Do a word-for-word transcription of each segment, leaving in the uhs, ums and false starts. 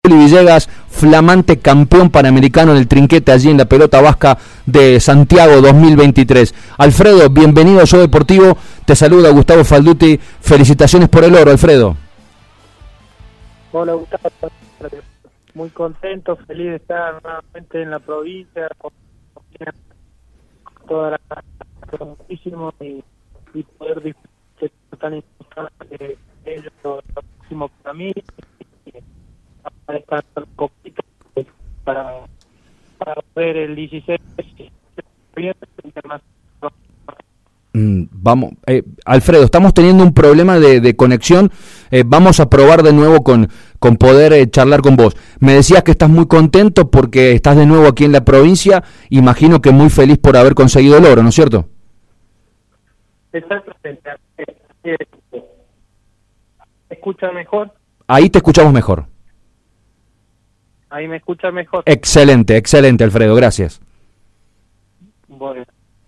Villegas, flamante campeón panamericano en el trinquete allí en la pelota vasca de Santiago dos mil veintitrés. Alfredo, bienvenido a Show Deportivo, te saluda Gustavo Falduti, felicitaciones por el oro, Alfredo. Hola Gustavo, muy contento, feliz de estar nuevamente en la provincia, con toda la muchísimo y, y poder disfrutar tan importante de ellos, lo próximo para mí. Para, para, para ver el dieciséis mm, vamos eh, Alfredo, estamos teniendo un problema de, de conexión, eh, vamos a probar de nuevo con, con poder eh, charlar con vos. Me decías que estás muy contento porque estás de nuevo aquí en la provincia, imagino que muy feliz por haber conseguido el oro, ¿no es cierto? Exactamente. ¿Me escucha mejor? Ahí te escuchamos mejor. Ahí me escucha mejor. Excelente, excelente, Alfredo, gracias. Bueno.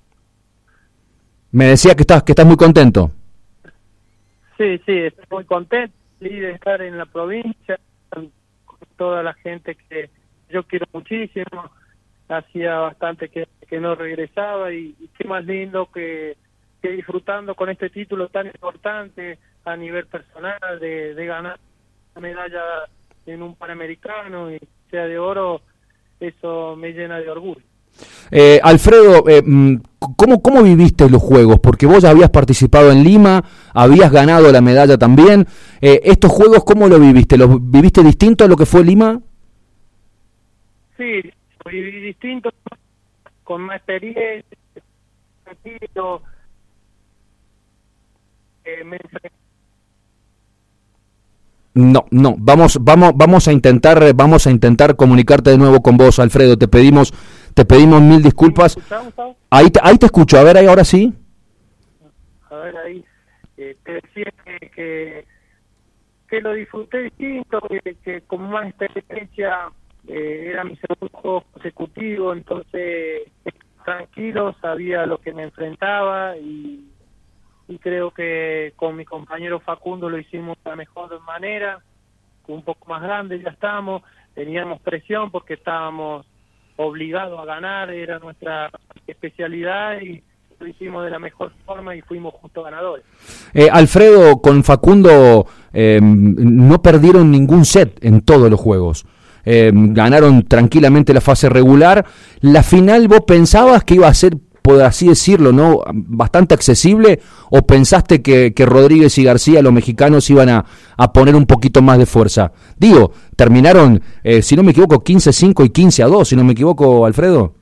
Me decía que estás que estás muy contento. Sí, sí, estoy muy contento de estar en la provincia con toda la gente que yo quiero muchísimo. Hacía bastante que, que no regresaba y, y qué más lindo que, que disfrutando con este título tan importante a nivel personal de, de ganar una medalla en un Panamericano y sea de oro, eso me llena de orgullo. Eh, Alfredo, eh, ¿cómo, ¿cómo viviste los Juegos? Porque vos ya habías participado en Lima, habías ganado la medalla también. Eh, ¿Estos Juegos cómo lo viviste? ¿Los viviste distinto a lo que fue Lima? Sí, lo viví distinto, con más experiencia, tranquilo. Eh, me No, no, vamos, vamos, vamos a intentar, vamos a intentar comunicarte de nuevo con vos, Alfredo. Te pedimos, te pedimos mil disculpas. Ahí te, ahí te escucho. A ver, ahí ahora sí. A ver ahí, eh, te decía que, que que lo disfruté distinto, que, que con más experiencia eh, era mi segundo juego consecutivo, entonces tranquilo, sabía lo que me enfrentaba y y creo que con mi compañero Facundo lo hicimos de la mejor manera, un poco más grande ya estamos, teníamos presión porque estábamos obligados a ganar, era nuestra especialidad y lo hicimos de la mejor forma y fuimos justo ganadores. Eh, Alfredo, con Facundo eh, no perdieron ningún set en todos los juegos. Eh, ganaron tranquilamente la fase regular. La final, ¿vos pensabas que iba a ser, por así decirlo, no bastante accesible, o pensaste que, que Rodríguez y García, los mexicanos, iban a, a poner un poquito más de fuerza? Digo, terminaron, eh, si no me equivoco, quince a cinco y quince a dos, si no me equivoco, Alfredo.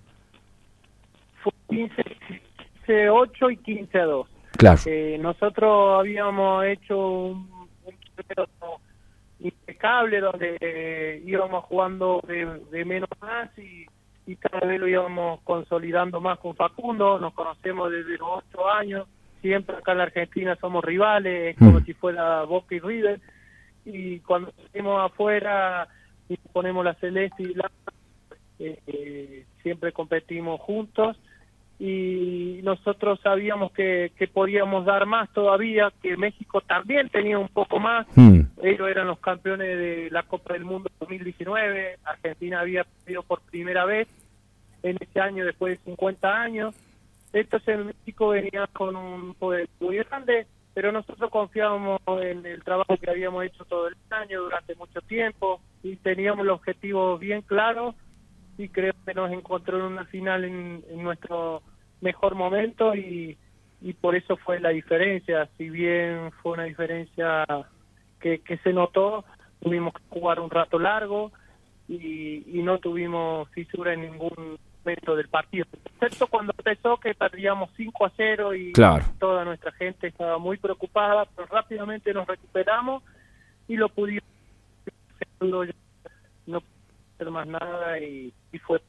Fue quince a ocho y quince a dos. Claro. Eh, nosotros habíamos hecho un, un torneo impecable donde eh, íbamos jugando de, de menos más y y cada vez lo íbamos consolidando más con Facundo, nos conocemos desde los ocho años, siempre acá en la Argentina somos rivales, es como mm. si fuera Boca y River, y cuando salimos afuera y ponemos la celeste y la eh, eh, siempre competimos juntos, y nosotros sabíamos que, que podíamos dar más todavía, que México también tenía un poco más, mm. ellos eran los campeones de la Copa del Mundo dos mil diecinueve, Argentina había perdido por primera vez en ese año después de cincuenta años, entonces México venía con un poder muy grande, pero nosotros confiábamos en el trabajo que habíamos hecho todo el año, durante mucho tiempo, y teníamos los objetivos bien claros, y creo que nos encontró en una final en, en nuestro mejor momento, y, y por eso fue la diferencia. Si bien fue una diferencia que, que se notó, tuvimos que jugar un rato largo y, y no tuvimos fisura en ningún momento del partido, excepto cuando empezó, que perdíamos cinco a cero y claro, toda nuestra gente estaba muy preocupada, pero rápidamente nos recuperamos y lo pudimos hacer, no hacer más nada y, y fue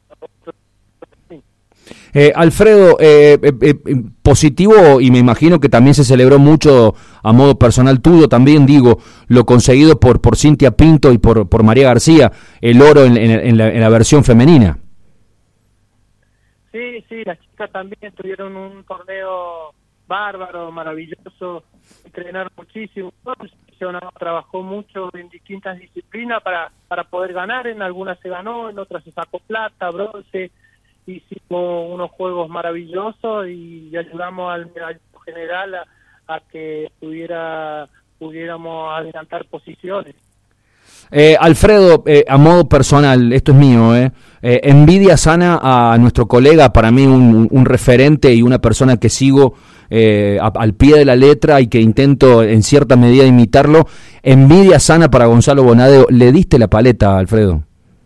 Eh, Alfredo, eh, eh, eh, positivo, y me imagino que también se celebró mucho a modo personal tuyo, también digo, lo conseguido por por Cintia Pinto y por por María García, el oro en, en, en, la, en la versión femenina. Sí, sí, las chicas también tuvieron un torneo bárbaro, maravilloso, entrenaron muchísimo, el seleccionado trabajó mucho en distintas disciplinas para, para poder ganar, en algunas se ganó, en otras se sacó plata, bronce, hicimos unos juegos maravillosos y ayudamos al medallero general a, a que pudiera pudiéramos adelantar posiciones. Eh, Alfredo, eh, a modo personal, esto es mío, eh, eh, envidia sana a nuestro colega, para mí un, un referente y una persona que sigo eh, a, al pie de la letra y que intento en cierta medida imitarlo. Envidia sana para Gonzalo Bonadeo. ¿Le diste la paleta, Alfredo?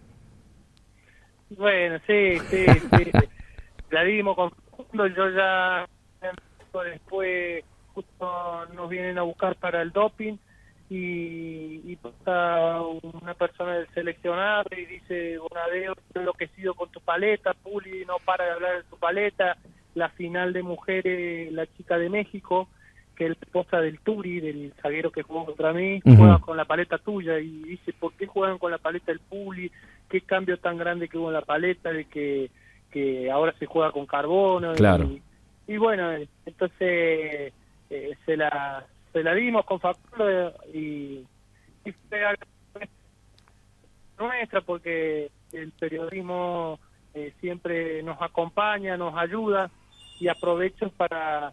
Bueno, sí, sí, sí. La dimos con Facundo, yo ya después justo nos vienen a buscar para el doping y, y pasa una persona del seleccionado y dice: Bonadeo, estoy enloquecido con tu paleta, Puli no para de hablar de tu paleta. La final de mujeres, la chica de México, que es la esposa del Turi, del zaguero que jugó contra mí, uh-huh. juega con la paleta tuya, y dice: ¿por qué juegan con la paleta del Puli? ¿Qué cambio tan grande que hubo en la paleta de que, que ahora se juega con carbono? Claro. Y, y bueno, entonces eh, se la se la dimos con Facundo y, y fue algo nuestra, porque el periodismo eh, siempre nos acompaña, nos ayuda, y aprovecho para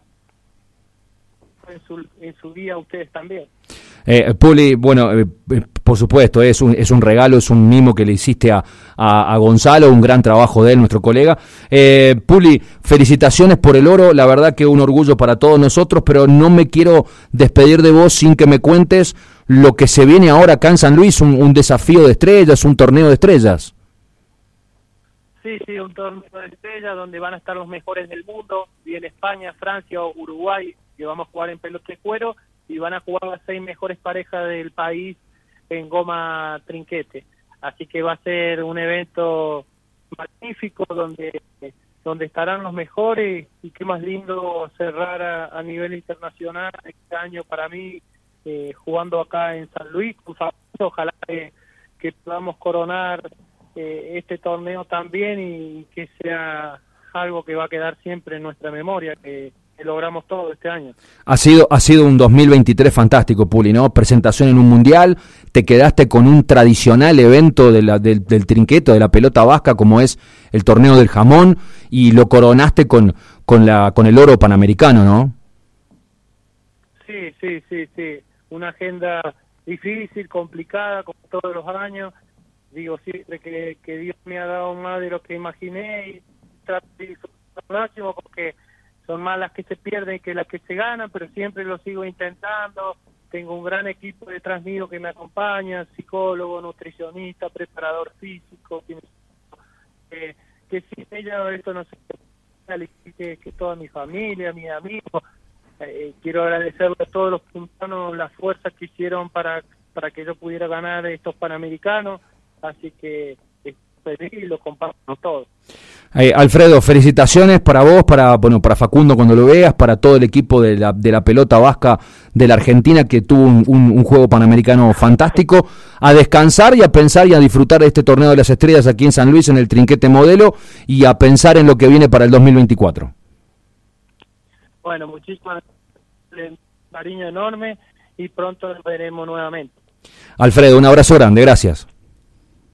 en su, en su día ustedes también. Eh, Puli, bueno, eh, por supuesto, es un, es un regalo, es un mimo que le hiciste a, a, a Gonzalo, un gran trabajo de él, nuestro colega. Eh, Puli, felicitaciones por el oro, la verdad que un orgullo para todos nosotros, pero no me quiero despedir de vos sin que me cuentes lo que se viene ahora acá en San Luis, un, un desafío de estrellas, un torneo de estrellas. Sí, sí, un torneo de estrellas donde van a estar los mejores del mundo, viene España, Francia o Uruguay, que vamos a jugar en pelota de cuero, y van a jugar las seis mejores parejas del país en goma trinquete. Así que va a ser un evento magnífico donde donde estarán los mejores, y qué más lindo cerrar a, a nivel internacional este año para mí, eh, jugando acá en San Luis. Ojalá que, que podamos coronar eh, este torneo también, y que sea algo que va a quedar siempre en nuestra memoria, que que logramos todo este año. Ha sido ha sido un dos mil veintitrés fantástico, Puli, ¿no? Presentación en un mundial, te quedaste con un tradicional evento de la, del, del trinqueto, de la pelota vasca, como es el torneo del jamón, y lo coronaste con con la con el oro panamericano, ¿no? Sí, sí, sí, sí. Una agenda difícil, complicada, como todos los años. Digo siempre que, que Dios me ha dado más de lo que imaginé, y trato de disfrutar al máximo, porque son más las que se pierden que las que se ganan, pero siempre lo sigo intentando. Tengo un gran equipo detrás mío que me acompaña, psicólogo, nutricionista, preparador físico, que, eh, que sin ella esto no se puede, que, que toda mi familia, mis amigos. Eh, quiero agradecerle a todos los puntanos las fuerzas que hicieron para, para que yo pudiera ganar estos Panamericanos, así que y lo comparto todo. Eh, Alfredo, felicitaciones para vos, para bueno, para Facundo cuando lo veas, para todo el equipo de la, de la pelota vasca de la Argentina, que tuvo un, un, un juego panamericano fantástico. A descansar y a pensar y a disfrutar de este torneo de las estrellas aquí en San Luis, en el Trinquete Modelo, y a pensar en lo que viene para el dos mil veinticuatro. Bueno, muchísimas gracias, cariño enorme, y pronto nos veremos nuevamente. Alfredo, un abrazo grande, gracias.